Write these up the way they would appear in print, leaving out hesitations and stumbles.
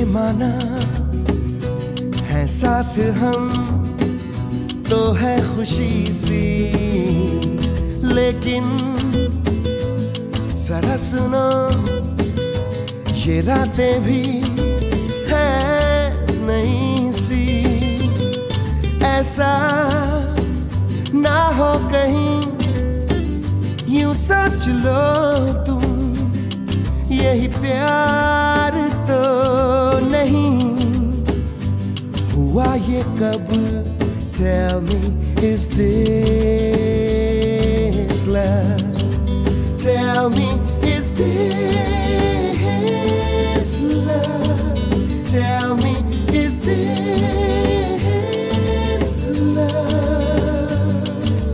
मैंने माना है साथ हम तो है खुशी सी, लेकिन जरा सुनो ये रातें भी है नहीं सी। ऐसा ना हो कहीं यूं सोच लो तुम, यही प्यार तो नहीं हुआ ये कब? Tell me, is this love? Tell me, is this love? Tell me, is this love?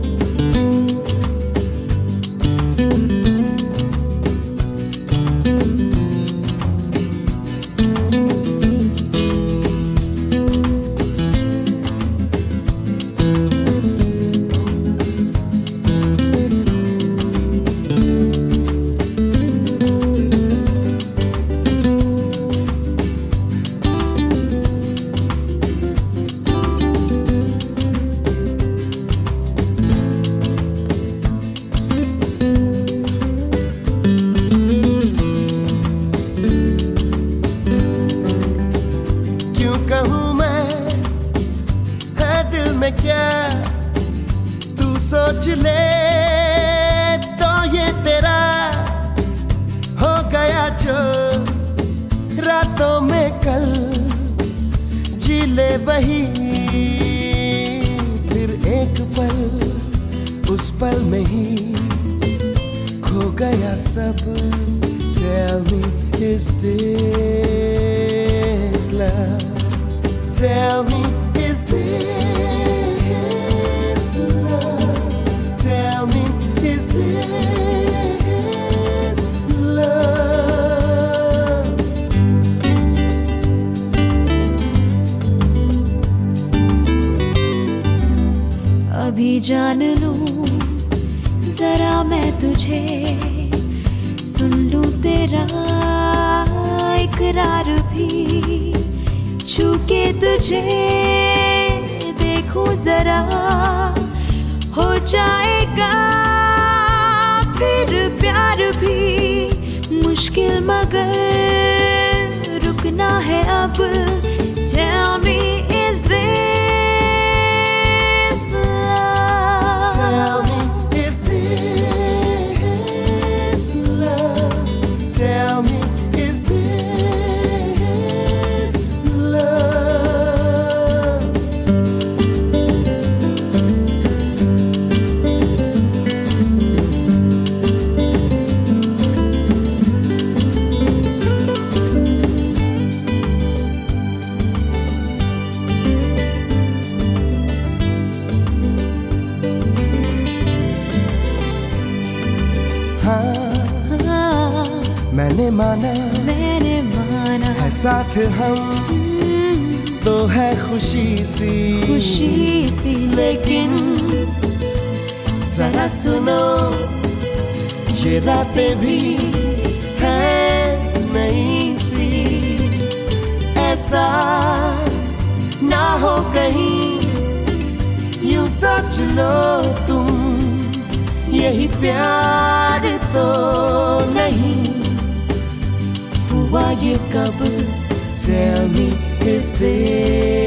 क्या तू सोच ले तो ये तेरा हो गया जो रातों में कल जी ले वही फिर एक पल, उस पल में ही खो गया सब। Tell me, is this love? Tell me, is this love? Tell me, is this love? अभी जान लूं जरा मैं तुझे, सुन लूं तेरा इकरार भी, छू के तुझे देखूं जरा, हो जाएगा फिर प्यार भी मुश्किल मगर रुकना है अब। Tell me, is this love? Tell me, is this love? Tell me, is this love? मैंने माना है साथ हम तो है खुशी सी, लेकिन जरा सुनो ये रातें भी है नहीं सी। ऐसा ना हो कहीं यूं सोच लो तुम, यही प्यार तो नहीं हुआ ये कब? Tell me, is this